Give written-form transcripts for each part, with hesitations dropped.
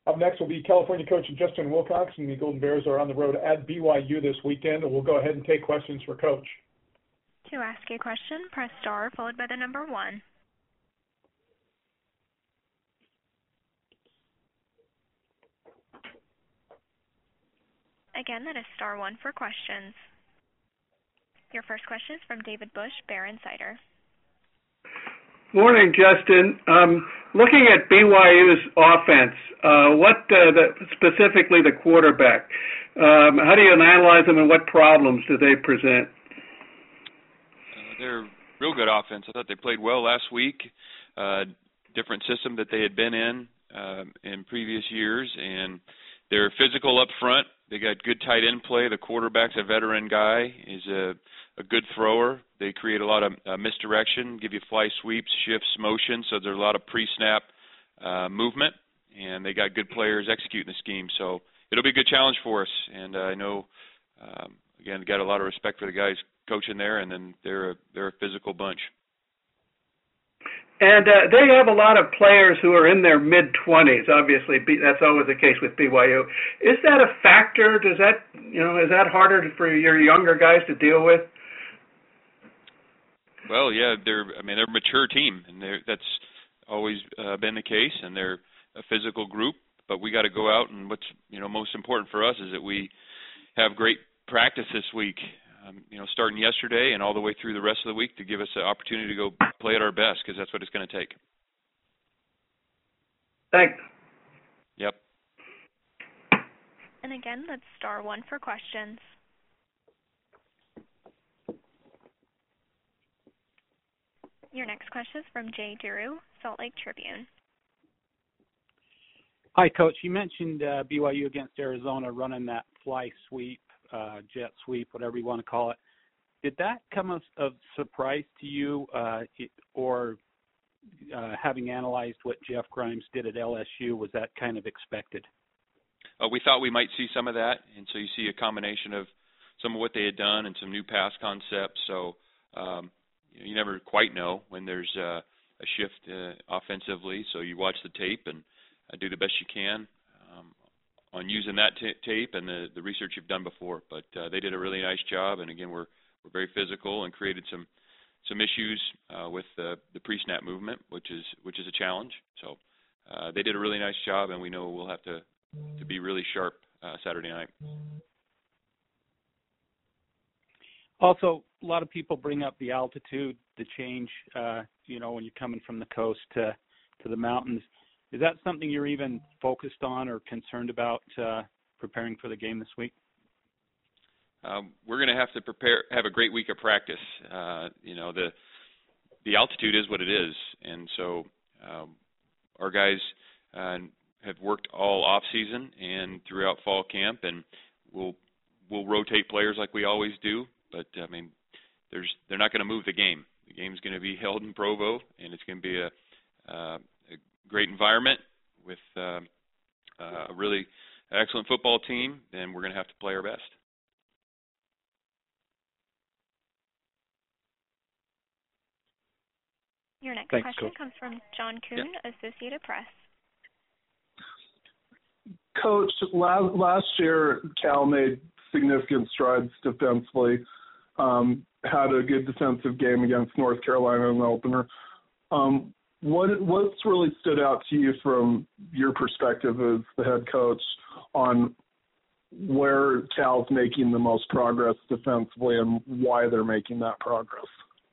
Up next will be California coach Justin Wilcox, and the Golden Bears are on the road at BYU this weekend, and we'll go ahead and take questions for Coach. To ask a question, press star followed by the number 1. Again, that is star 1 for questions. Your first question is from David Bush, Bear Insider. Morning, Justin. Looking at BYU's offense, specifically the quarterback, how do you analyze them and what problems do they present? They're real good offense. I thought they played well last week. Different system that they had been in previous years, and they're physical up front. They got good tight end play. The quarterback's a veteran guy. He's a good thrower. They create a lot of misdirection, give you fly sweeps, shifts, motion, so there's a lot of pre-snap movement, and they got good players executing the scheme. So it'll be a good challenge for us, and I know, again, got a lot of respect for the guys coaching there, and then they're a physical bunch. And they have a lot of players who are in their mid-20s. Obviously, that's always the case with BYU. Is that a factor? Is that harder for your younger guys to deal with? Well, yeah, they're a mature team, and that's always been the case, and they're a physical group. But we got to go out, and what's most important for us is that we have great practice this week. Starting yesterday and all the way through the rest of the week to give us an opportunity to go play at our best, because that's what it's going to take. Thanks. Yep. And again, that's star 1 for questions. Your next question is from Jay Duru, Salt Lake Tribune. Hi, Coach. You mentioned BYU against Arizona running that fly sweep, jet sweep, whatever you want to call it. Did that come as a surprise to you, or having analyzed what Jeff Grimes did at LSU, was that kind of expected? We thought we might see some of that, and so you see a combination of some of what they had done and some new pass concepts. So you never quite know when there's a shift offensively. So you watch the tape and do the best you can on using that tape and the research you've done before. But they did a really nice job, and again, we're very physical and created some issues with the pre-snap movement, which is a challenge. So they did a really nice job, and we know we'll have to be really sharp Saturday night. Also, a lot of people bring up the altitude, the change, when you're coming from the coast to the mountains. Is that something you're even focused on or concerned about preparing for the game this week? We're going to have to have a great week of practice. The altitude is what it is, and so our guys have worked all off season and throughout fall camp, and we'll rotate players like we always do. But they're not going to move the game. The game's going to be held in Provo, and it's going to be a great environment with a really excellent football team, and we're going to have to play our best. Your next Thanks, question Coach. comes from John Kuhn, Associated Press. Coach, last year Cal made significant strides defensively, had a good defensive game against North Carolina in the opener. What's really stood out to you from your perspective as the head coach on where Cal's making the most progress defensively and why they're making that progress?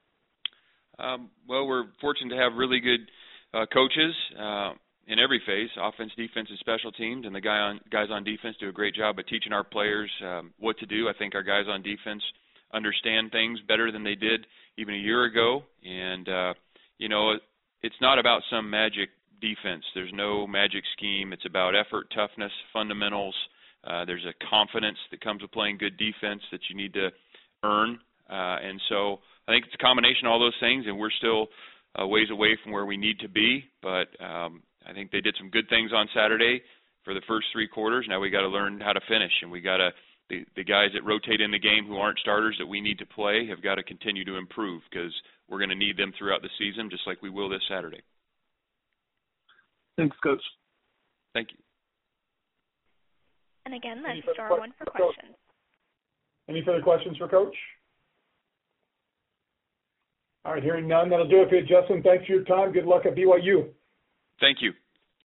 Well, we're fortunate to have really good coaches in every phase, offense, defense, and special teams, and the guys on defense do a great job at teaching our players what to do. I think our guys on defense understand things better than they did even a year ago, and, it's not about some magic defense. There's no magic scheme. It's about effort, toughness, fundamentals. There's a confidence that comes with playing good defense that you need to earn, and so I think it's a combination of all those things, and we're still a ways away from where we need to be, but I think they did some good things on Saturday for the first 3 quarters. Now we got to learn how to finish, and we got to the guys that rotate in the game who aren't starters that we need to play have got to continue to improve, because we're going to need them throughout the season, just like we will this Saturday. Thanks, Coach. Thank you. And again, Any that's further star one for questions. Any further questions for Coach? All right, hearing none, that'll do it for you, Justin. Thanks for your time. Good luck at BYU. Thank you.